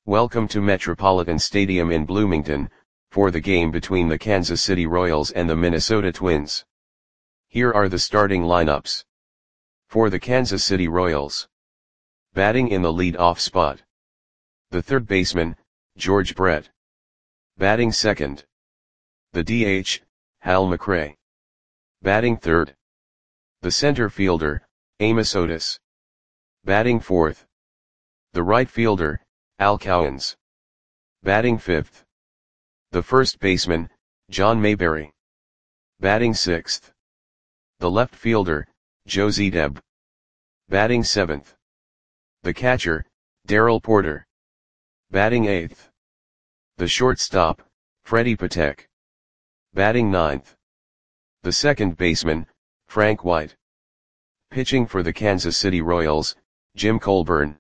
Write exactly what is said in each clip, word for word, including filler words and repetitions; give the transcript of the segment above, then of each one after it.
Welcome to Metropolitan Stadium in Bloomington, for the game between the Kansas City Royals and the Minnesota Twins. Here are the starting lineups. For the Kansas City Royals. Batting in the lead-off spot. The third baseman, George Brett. Batting second. The D H, Hal McRae. Batting third. The center fielder, Amos Otis. Batting fourth. The right fielder, Al Cowens. Batting fifth. The first baseman, John Mayberry. Batting sixth. The left fielder, Joe Zedeb. Batting seventh. The catcher, Darrell Porter. Batting eighth. The shortstop, Freddie Patek. Batting ninth. The second baseman, Frank White. Pitching for the Kansas City Royals, Jim Colburn.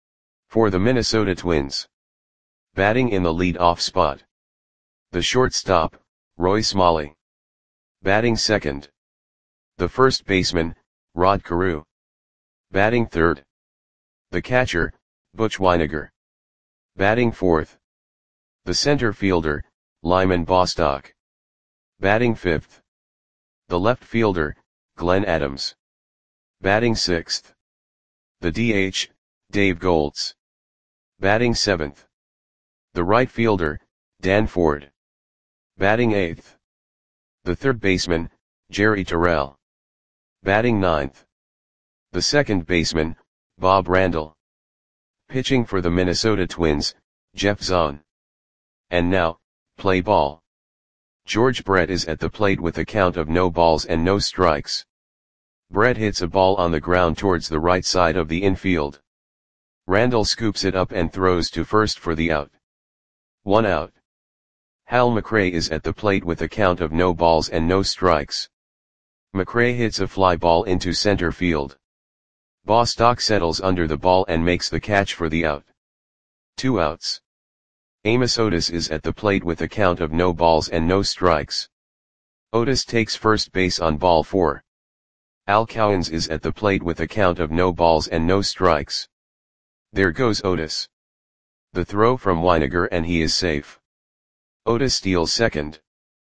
For the Minnesota Twins. Batting in the lead-off spot. The shortstop, Roy Smalley. Batting second. The first baseman, Rod Carew. Batting third. The catcher, Butch Wynegar. Batting fourth. The center fielder, Lyman Bostock. Batting fifth. The left fielder, Glenn Adams. Batting sixth. The D H, Dave Goltz. Batting seventh. The right fielder, Dan Ford. Batting eighth. The third baseman, Jerry Terrell. Batting ninth. The second baseman, Bob Randall. Pitching for the Minnesota Twins, Jeff Zahn. And now, play ball. George Brett is at the plate with a count of no balls and no strikes. Brett hits a ball on the ground towards the right side of the infield. Randall scoops it up and throws to first for the out. One out. Hal McRae is at the plate with a count of no balls and no strikes. McRae hits a fly ball into center field. Bostock settles under the ball and makes the catch for the out. Two outs. Amos Otis is at the plate with a count of no balls and no strikes. Otis takes first base on ball four. Al Cowens is at the plate with a count of no balls and no strikes. There goes Otis. The throw from Wynegar and he is safe. Otis steals second.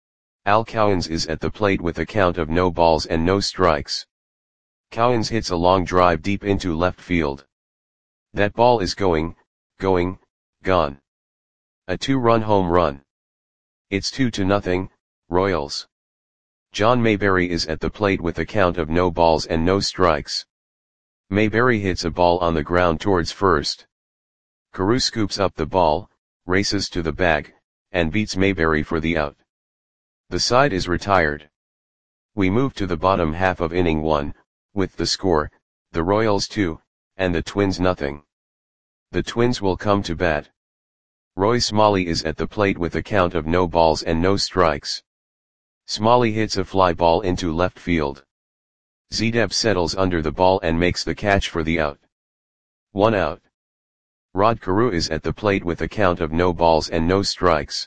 Al Cowens is at the plate with a count of no balls and no strikes. Cowens hits a long drive deep into left field. That ball is going, going, gone. A two-run home run. It's two to nothing, Royals. John Mayberry is at the plate with a count of no balls and no strikes. Mayberry hits a ball on the ground towards first. Carew scoops up the ball, races to the bag, and beats Mayberry for the out. The side is retired. We move to the bottom half of inning one, with the score, the Royals two, and the Twins nothing. The Twins will come to bat. Roy Smalley is at the plate with a count of no balls and no strikes. Smalley hits a fly ball into left field. Zedeb settles under the ball and makes the catch for the out. One out. Rod Carew is at the plate with a count of no balls and no strikes.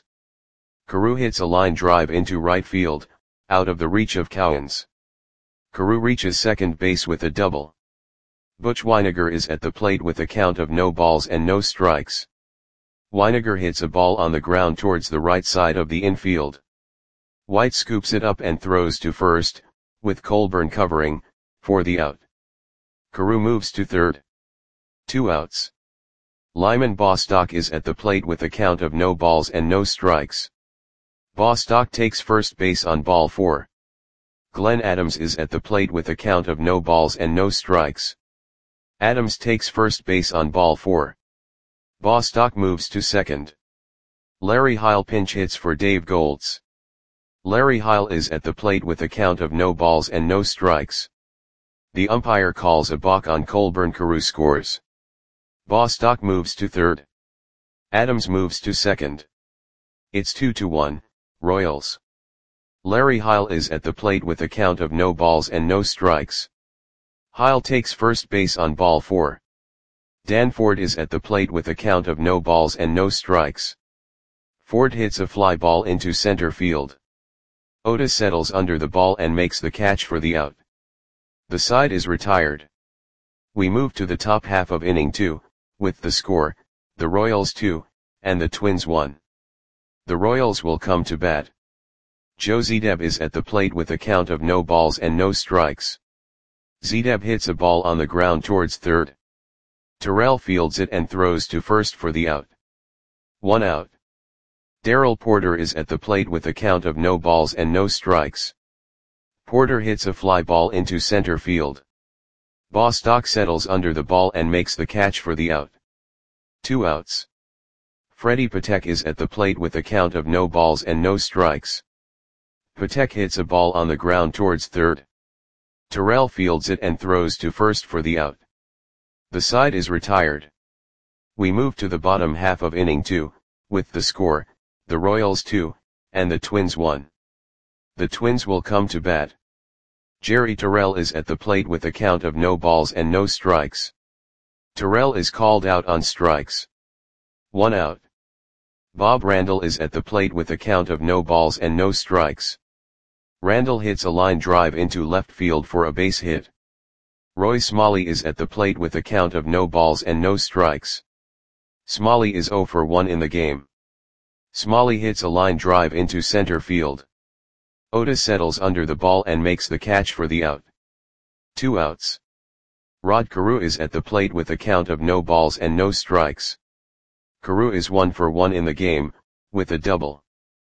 Carew hits a line drive into right field, out of the reach of Cowens. Carew reaches second base with a double. Butch Wynegar is at the plate with a count of no balls and no strikes. Wynegar hits a ball on the ground towards the right side of the infield. White scoops it up and throws to first, with Colburn covering, for the out. Carew moves to third. Two outs. Lyman Bostock is at the plate with a count of no balls and no strikes. Bostock takes first base on ball four. Glenn Adams is at the plate with a count of no balls and no strikes. Adams takes first base on ball four. Bostock moves to second. Larry Heil pinch hits for Dave Goltz. Larry Heil is at the plate with a count of no balls and no strikes. The umpire calls a balk on Colburn. Carew scores. Bostock moves to third. Adams moves to second. It's two to one, Royals. Larry Heil is at the plate with a count of no balls and no strikes. Heil takes first base on ball four. Dan Ford is at the plate with a count of no balls and no strikes. Ford hits a fly ball into center field. Otis settles under the ball and makes the catch for the out. The side is retired. We move to the top half of inning two, with the score, the Royals two, and the Twins one. The Royals will come to bat. Joe Zedeb is at the plate with a count of no balls and no strikes. Zedeb hits a ball on the ground towards third. Terrell fields it and throws to first for the out. One out. Darrell Porter is at the plate with a count of no balls and no strikes. Porter hits a fly ball into center field. Bostock settles under the ball and makes the catch for the out. Two outs. Freddie Patek is at the plate with a count of no balls and no strikes. Patek hits a ball on the ground towards third. Terrell fields it and throws to first for the out. The side is retired. We move to the bottom half of inning two, with the score, the Royals two, and the Twins one. The Twins will come to bat. Jerry Terrell is at the plate with a count of no balls and no strikes. Terrell is called out on strikes. One out. Bob Randall is at the plate with a count of no balls and no strikes. Randall hits a line drive into left field for a base hit. Roy Smalley is at the plate with a count of no balls and no strikes. Smalley is oh for one in the game. Smalley hits a line drive into center field. Otis settles under the ball and makes the catch for the out. Two outs. Rod Carew is at the plate with a count of no balls and no strikes. Carew is one for one in the game, with a double.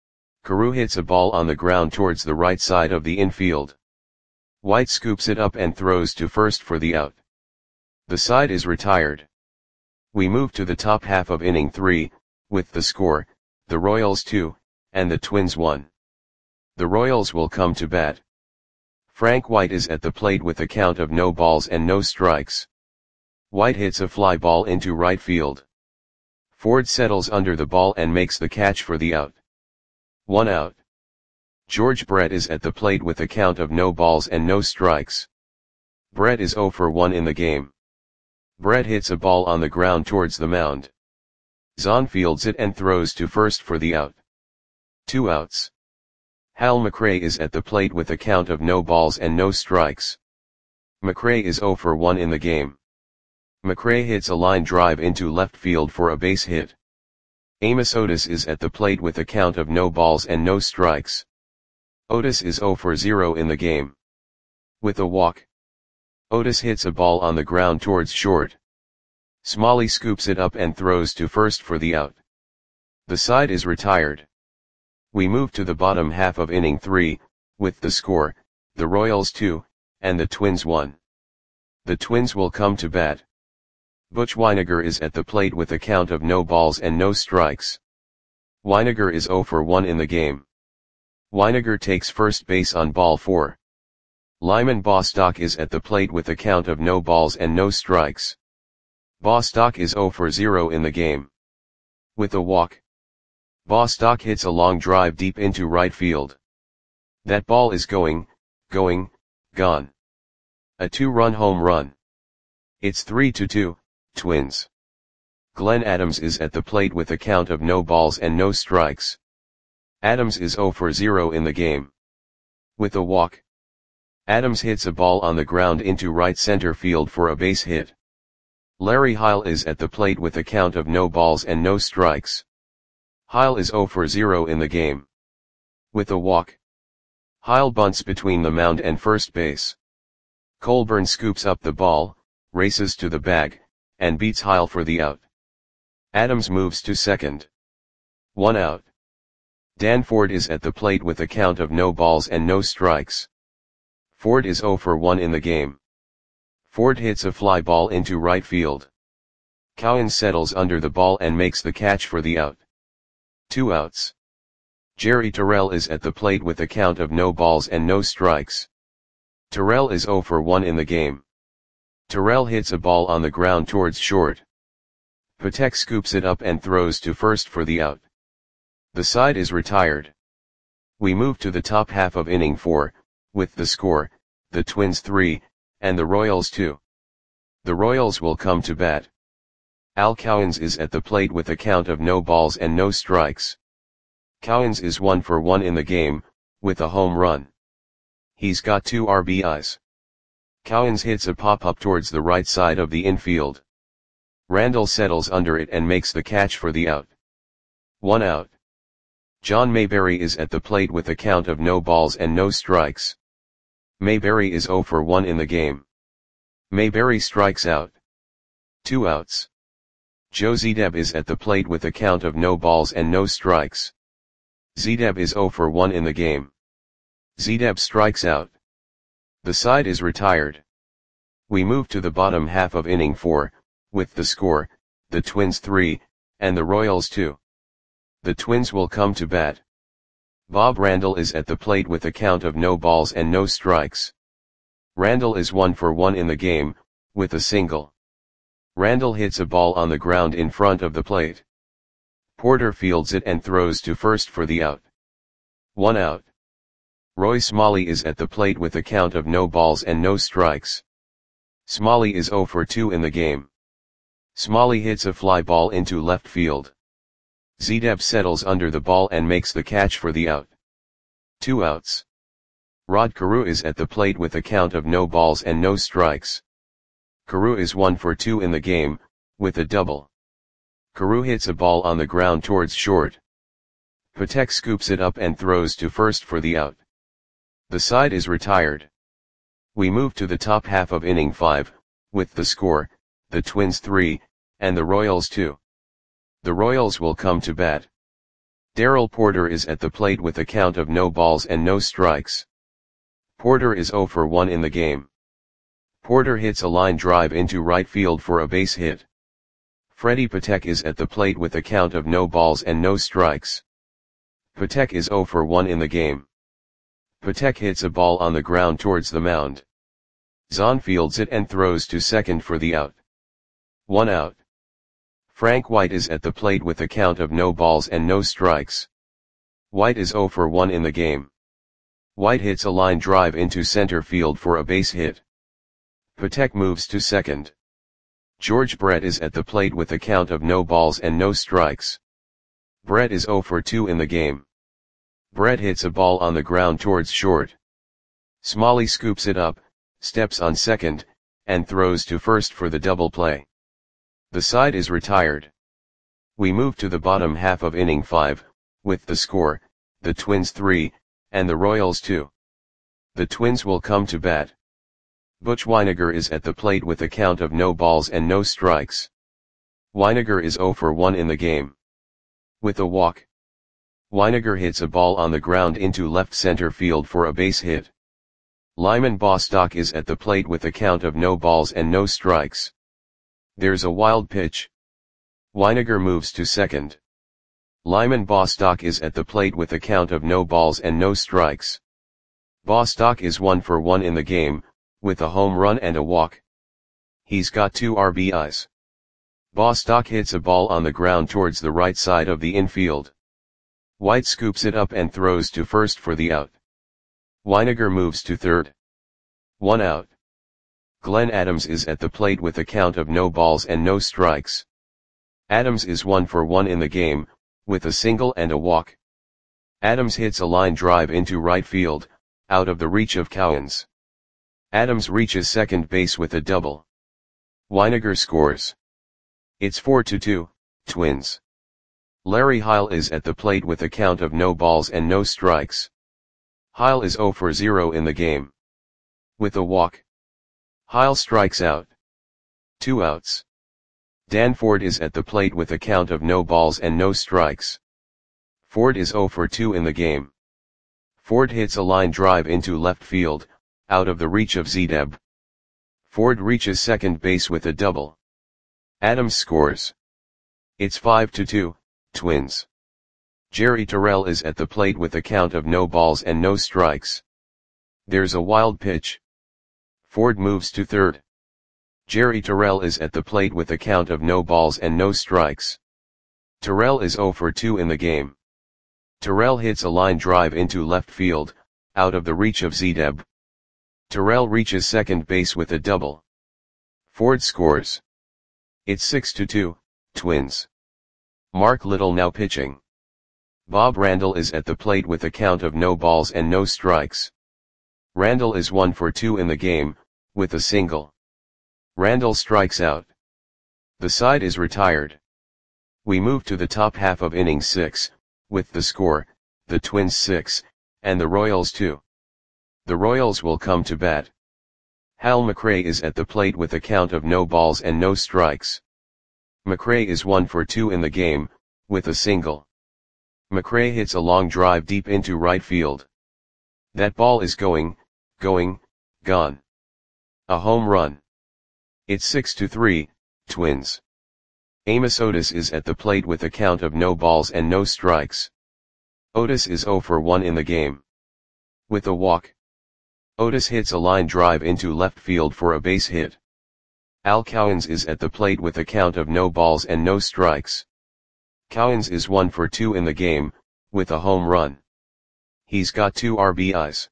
Carew hits a ball on the ground towards the right side of the infield. White scoops it up and throws to first for the out. The side is retired. We move to the top half of inning three, with the score, the Royals two, and the Twins one. The Royals will come to bat. Frank White is at the plate with a count of no balls and no strikes. White hits a fly ball into right field. Ford settles under the ball and makes the catch for the out. One out. George Brett is at the plate with a count of no balls and no strikes. Brett is oh for one in the game. Brett hits a ball on the ground towards the mound. Zahn fields it and throws to first for the out. Two outs. Hal McRae is at the plate with a count of no balls and no strikes. McRae is oh for one in the game. McRae hits a line drive into left field for a base hit. Amos Otis is at the plate with a count of no balls and no strikes. Otis is oh for zero in the game. With a walk. Otis hits a ball on the ground towards short. Smalley scoops it up and throws to first for the out. The side is retired. We move to the bottom half of inning three, with the score, the Royals two, and the Twins one. The Twins will come to bat. Butch Wynegar is at the plate with a count of no balls and no strikes. Wynegar is oh for one in the game. Wynegar takes first base on ball four. Lyman Bostock is at the plate with a count of no balls and no strikes. Bostock is oh for zero in the game. With a walk. Bostock hits a long drive deep into right field. That ball is going, going, gone. A two-run home run. It's three to two, Twins. Glenn Adams is at the plate with a count of no balls and no strikes. Adams is oh for zero in the game. With a walk. Adams hits a ball on the ground into right center field for a base hit. Larry Heil is at the plate with a count of no balls and no strikes. Heil is oh for zero in the game. With a walk. Heil bunts between the mound and first base. Colburn scoops up the ball, races to the bag, and beats Heil for the out. Adams moves to second. One out. Dan Ford is at the plate with a count of no balls and no strikes. Ford is oh for one in the game. Ford hits a fly ball into right field. Cowan settles under the ball and makes the catch for the out. Two outs. Jerry Terrell is at the plate with a count of no balls and no strikes. Terrell is oh for one in the game. Terrell hits a ball on the ground towards short. Patek scoops it up and throws to first for the out. The side is retired. We move to the top half of inning four, with the score, the Twins three, and the Royals two. The Royals will come to bat. Al Cowens is at the plate with a count of no balls and no strikes. Cowens is one for one in the game, with a home run. He's got two R B Is. Cowens hits a pop-up towards the right side of the infield. Randall settles under it and makes the catch for the out. One out. John Mayberry is at the plate with a count of no balls and no strikes. Mayberry is zero for one in the game. Mayberry strikes out. Two outs. Joe Zedeb is at the plate with a count of no balls and no strikes. Zedeb is zero for one in the game. Zedeb strikes out. The side is retired. We move to the bottom half of inning four, with the score, the Twins three, and the Royals two. The Twins will come to bat. Bob Randall is at the plate with a count of no balls and no strikes. Randall is one for one in the game, with a single. Randall hits a ball on the ground in front of the plate. Porter fields it and throws to first for the out. One out. Roy Smalley is at the plate with a count of no balls and no strikes. Smalley is zero for two in the game. Smalley hits a fly ball into left field. Zedeb settles under the ball and makes the catch for the out. Two outs. Rod Carew is at the plate with a count of no balls and no strikes. Carew is one for two in the game, with a double. Carew hits a ball on the ground towards short. Patek scoops it up and throws to first for the out. The side is retired. We move to the top half of inning five, with the score, the Twins three, and the Royals two. The Royals will come to bat. Darrell Porter is at the plate with a count of no balls and no strikes. Porter is zero for one in the game. Porter hits a line drive into right field for a base hit. Freddie Patek is at the plate with a count of no balls and no strikes. Patek is zero for one in the game. Patek hits a ball on the ground towards the mound. Zahn fields it and throws to second for the out. One out. Frank White is at the plate with a count of no balls and no strikes. White is zero for one in the game. White hits a line drive into center field for a base hit. Patek moves to second. George Brett is at the plate with a count of no balls and no strikes. Brett is zero for two in the game. Brett hits a ball on the ground towards short. Smalley scoops it up, steps on second, and throws to first for the double play. The side is retired. We move to the bottom half of inning five, with the score, the Twins three, and the Royals two. The Twins will come to bat. Butch Wynegar is at the plate with a count of no balls and no strikes. Wynegar is zero for one in the game. With a walk. Wynegar hits a ball on the ground into left center field for a base hit. Lyman Bostock is at the plate with a count of no balls and no strikes. There's a wild pitch. Wynegar moves to second. Lyman Bostock is at the plate with a count of no balls and no strikes. Bostock is one for one in the game, with a home run and a walk. He's got two R B Is. Bostock hits a ball on the ground towards the right side of the infield. White scoops it up and throws to first for the out. Wynegar moves to third. One out. Glenn Adams is at the plate with a count of no balls and no strikes. Adams is one for one in the game, with a single and a walk. Adams hits a line drive into right field, out of the reach of Cowens. Adams reaches second base with a double. Wynegar scores. It's four to two, Twins. Larry Heil is at the plate with a count of no balls and no strikes. Heil is zero for zero in the game. With a walk. Heil strikes out. Two outs. Dan Ford is at the plate with a count of no balls and no strikes. Ford is zero for two in the game. Ford hits a line drive into left field, out of the reach of Zedeb. Ford reaches second base with a double. Adams scores. It's five to two, Twins. Jerry Terrell is at the plate with a count of no balls and no strikes. There's a wild pitch. Ford moves to third. Jerry Terrell is at the plate with a count of no balls and no strikes. Terrell is zero for two in the game. Terrell hits a line drive into left field, out of the reach of Zedeb. Terrell reaches second base with a double. Ford scores. It's six to two, Twins. Mark Little now pitching. Bob Randall is at the plate with a count of no balls and no strikes. Randall is one for two in the game, with a single. Randall strikes out. The side is retired. We move to the top half of inning six, with the score, the Twins six, and the Royals two. The Royals will come to bat. Hal McRae is at the plate with a count of no balls and no strikes. McRae is one for two in the game, with a single. McRae hits a long drive deep into right field. That ball is going, going, gone. A home run. It's six to three, Twins. Amos Otis is at the plate with a count of no balls and no strikes. Otis is zero for one in the game. With a walk. Otis hits a line drive into left field for a base hit. Al Cowens is at the plate with a count of no balls and no strikes. Cowens is one for two in the game, with a home run. He's got two R B Is.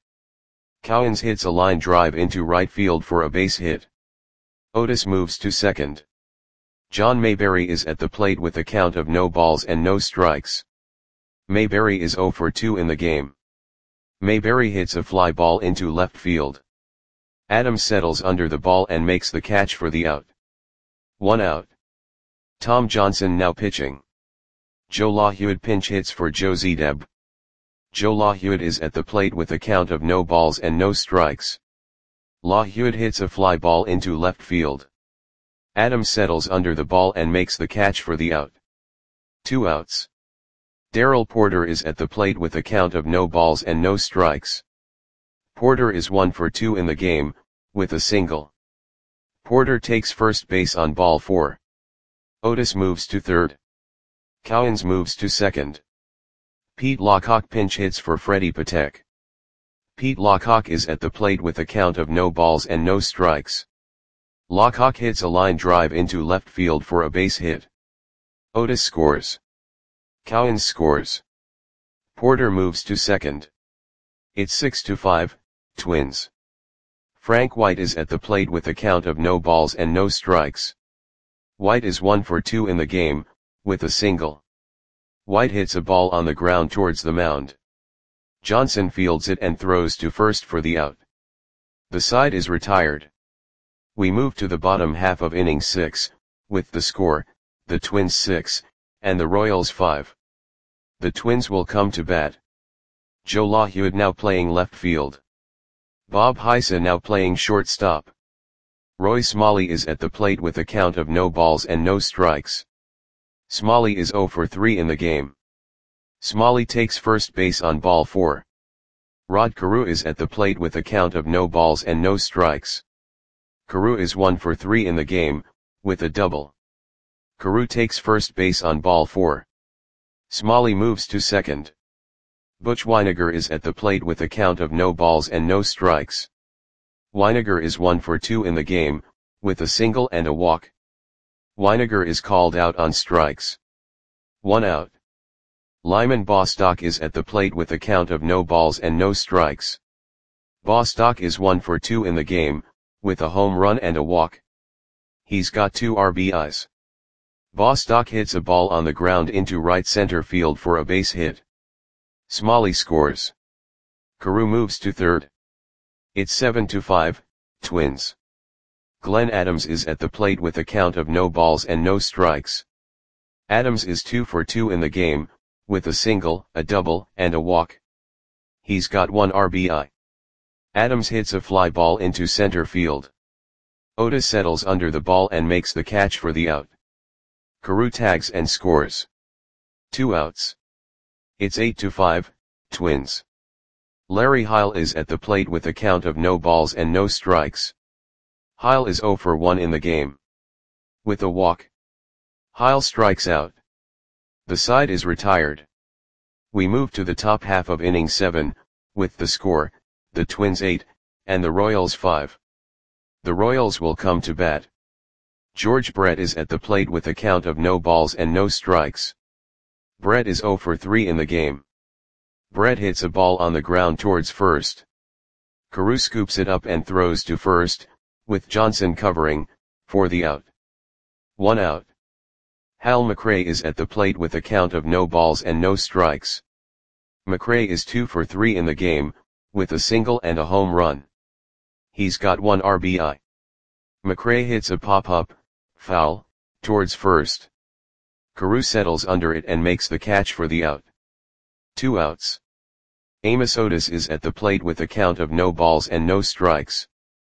Cowens hits a line drive into right field for a base hit. Otis moves to second. John Mayberry is at the plate with a count of no balls and no strikes. Mayberry is zero for two in the game. Mayberry hits a fly ball into left field. Adams settles under the ball and makes the catch for the out. One out. Tom Johnson now pitching. Joe LaHewitt pinch hits for Joe Zedeb. Joe LaHewitt is at the plate with a count of no balls and no strikes. LaHewitt hits a fly ball into left field. Adams settles under the ball and makes the catch for the out. Two outs. Darrell Porter is at the plate with a count of no balls and no strikes. Porter is one for two in the game, with a single. Porter takes first base on ball four. Otis moves to third. Cowens moves to second. Pete Lockock pinch hits for Freddie Patek. Pete Lockock is at the plate with a count of no balls and no strikes. Lockock hits a line drive into left field for a base hit. Otis scores. Cowens scores. Porter moves to second. It's six to five, Twins. Frank White is at the plate with a count of no balls and no strikes. White is one for two in the game, with a single. White hits a ball on the ground towards the mound. Johnson fields it and throws to first for the out. The side is retired. We move to the bottom half of inning six, with the score, the Twins six, and the Royals five. The Twins will come to bat. Joe LaHewitt now playing left field. Bob Heisa now playing shortstop. Roy Smalley is at the plate with a count of no balls and no strikes. Smalley is zero for three in the game. Smalley takes first base on ball four. Rod Carew is at the plate with a count of no balls and no strikes. Carew is one for three in the game, with a double. Carew takes first base on ball four. Smalley moves to second. Butch Weiniger is at the plate with a count of no balls and no strikes. Weiniger is one for two in the game, with a single and a walk. Weiniger is called out on strikes. One out. Lyman Bostock is at the plate with a count of no balls and no strikes. Bostock is one for two in the game, with a home run and a walk. He's got two R B Is. Bostock hits a ball on the ground into right center field for a base hit. Smalley scores. Carew moves to third. It's seven to five, Twins. Glenn Adams is at the plate with a count of no balls and no strikes. Adams is two for two in the game, with a single, a double, and a walk. He's got one R B I. Adams hits a fly ball into center field. Otis settles under the ball and makes the catch for the out. Carew tags and scores. Two outs. It's eight to five, Twins. Larry Heil is at the plate with a count of no balls and no strikes. Heil is zero for one in the game. With a walk. Heil strikes out. The side is retired. We move to the top half of inning seven, with the score, the Twins eight, and the Royals five. The Royals will come to bat. George Brett is at the plate with a count of no balls and no strikes. Brett is zero for three in the game. Brett hits a ball on the ground towards first. Carew scoops it up and throws to first, with Johnson covering, for the out. One out. Hal McRae is at the plate with a count of no balls and no strikes. McRae is two for three in the game, with a single and a home run. He's got one R B I. McRae hits a pop-up, foul, Towards first. Carew settles under it and makes the catch for the out. Two outs. Amos Otis is at the plate with a count of no balls and no strikes.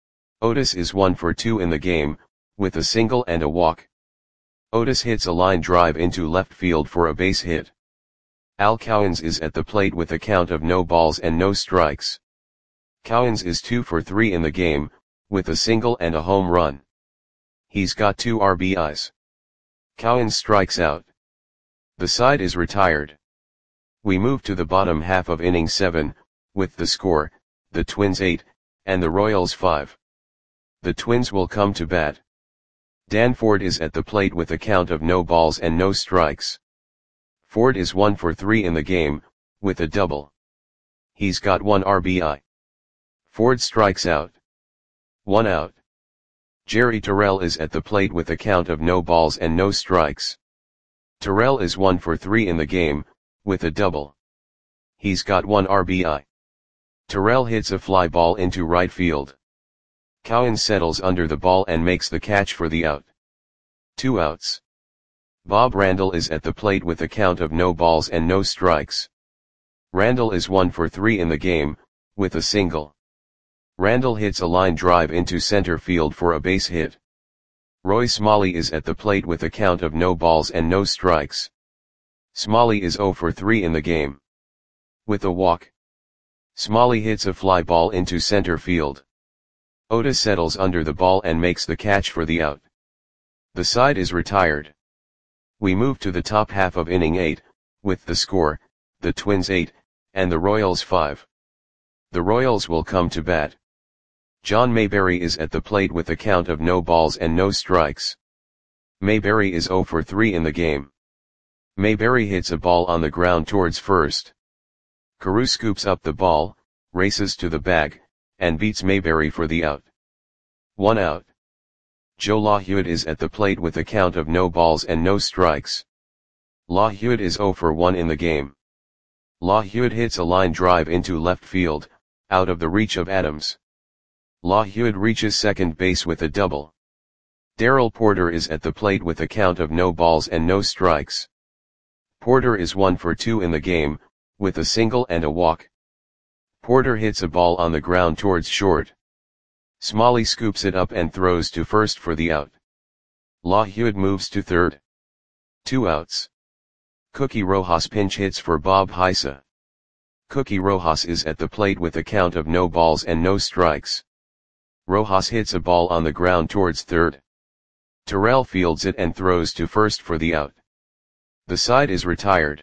Otis is one for two in the game, with a single and a walk. Otis hits a line drive into left field for a base hit. Al Cowens is at the plate with a count of no balls and no strikes. Cowens is two for three in the game, with a single and a home run. He's got two R B Is. Cowens strikes out. The side is retired. We move to the bottom half of inning seven, with the score, the Twins eight, and the Royals five. The Twins will come to bat. Dan Ford is at the plate with a count of no balls and no strikes. Ford is one for three in the game, with a double. He's got one R B I. Ford strikes out. One out. Jerry Terrell is at the plate with a count of no balls and no strikes. Terrell is one for three in the game, with a double. He's got one R B I. Terrell hits a fly ball into right field. Cowens settles under the ball and makes the catch for the out. Two outs. Bob Randall is at the plate with a count of no balls and no strikes. Randall is one for three in the game, with a single. Randall hits a line drive into center field for a base hit. Roy Smalley is at the plate with a count of no balls and no strikes. Smalley is zero for three in the game. With a walk. Smalley hits a fly ball into center field. Otis settles under the ball and makes the catch for the out. The side is retired. We move to the top half of inning eight, with the score, the Twins eight, and the Royals five. The Royals will come to bat. John Mayberry is at the plate with a count of no balls and no strikes. Mayberry is zero for three in the game. Mayberry hits a ball on the ground towards first. Carew scoops up the ball, races to the bag, and beats Mayberry for the out. One out. Joe LaHewitt is at the plate with a count of no balls and no strikes. LaHewitt is zero for one in the game. LaHewitt hits a line drive into left field, out of the reach of Adams. LaHewitt reaches second base with a double. Darrell Porter is at the plate with a count of no balls and no strikes. Porter is one for two in the game, with a single and a walk. Porter hits a ball on the ground towards short. Smalley scoops it up and throws to first for the out. LaHewitt moves to third. Two outs. Cookie Rojas pinch hits for Bob Heisa. Cookie Rojas is at the plate with a count of no balls and no strikes. Rojas hits a ball on the ground towards third. Terrell fields it and throws to first for the out. The side is retired.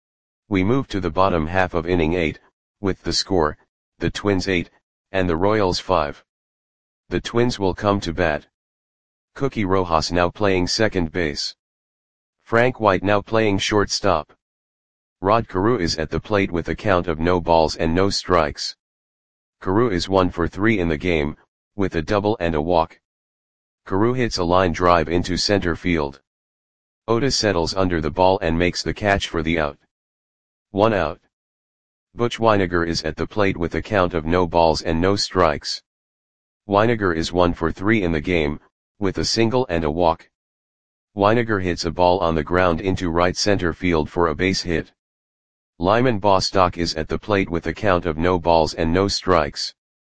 We move to the bottom half of inning eight, with the score, the Twins eight, and the Royals five. The Twins will come to bat. Cookie Rojas now playing second base. Frank White now playing shortstop. Rod Carew is at the plate with a count of no balls and no strikes. Carew is one for three in the game, with a double and a walk. Carew hits a line drive into center field. Otis settles under the ball and makes the catch for the out. One out. Butch Wynegar is at the plate with a count of no balls and no strikes. Wynegar is one for three in the game, with a single and a walk. Wynegar hits a ball on the ground into right center field for a base hit. Lyman Bostock is at the plate with a count of no balls and no strikes.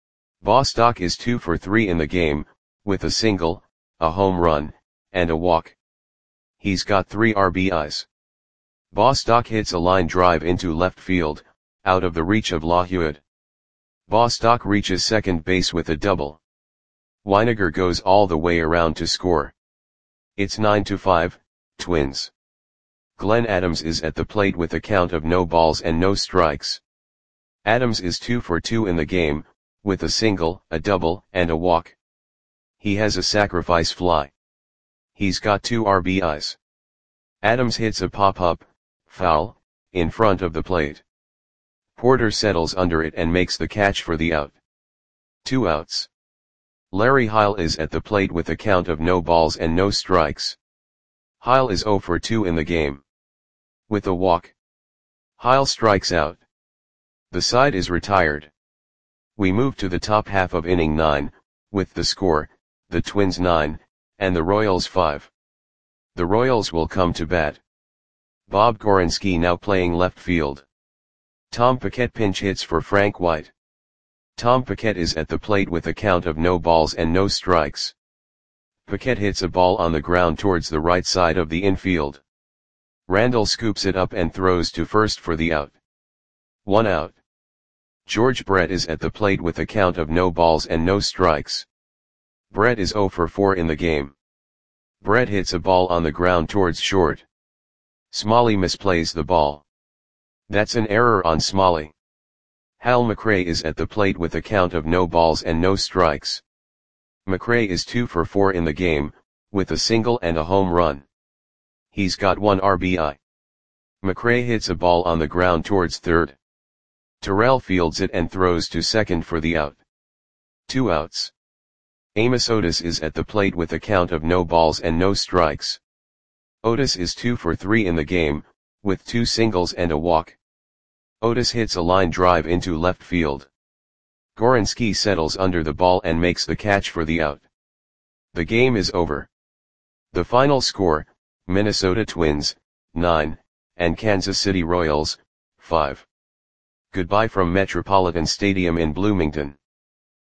Bostock is two for three in the game, with a single, a home run, and a walk. He's got three R B Is. Bostock hits a line drive into left field, out of the reach of LaHewitt. Bostock reaches second base with a double. Wynegar goes all the way around to score. It's nine to five, Twins. Glenn Adams is at the plate with a count of no balls and no strikes. Adams is two for two in the game, with a single, a double, and a walk. He has a sacrifice fly. He's got two R B Is. Adams hits a pop-up, foul, in front of the plate. Porter settles under it and makes the catch for the out. Two outs. Larry Heil is at the plate with a count of no balls and no strikes. Heil is zero for two in the game. With a walk. Heil strikes out. The side is retired. We move to the top half of inning nine, with the score, the Twins nine, and the Royals five. The Royals will come to bat. Bob Gorenski now playing left field. Tom Paquette pinch hits for Frank White. Tom Paquette is at the plate with a count of no balls and no strikes. Paquette hits a ball on the ground towards the right side of the infield. Randall scoops it up and throws to first for the out. One out. George Brett is at the plate with a count of no balls and no strikes. Brett is zero for four in the game. Brett hits a ball on the ground towards short. Smalley misplays the ball. That's an error on Smalley. Hal McRae is at the plate with a count of no balls and no strikes. McRae is two for four in the game, with a single and a home run. He's got one R B I. McRae hits a ball on the ground towards third. Terrell fields it and throws to second for the out. Two outs. Amos Otis is at the plate with a count of no balls and no strikes. Otis is two for three in the game, with two singles and a walk. Otis hits a line drive into left field. Gorenski settles under the ball and makes the catch for the out. The game is over. The final score, Minnesota Twins, nine, and Kansas City Royals, five. Goodbye from Metropolitan Stadium in Bloomington.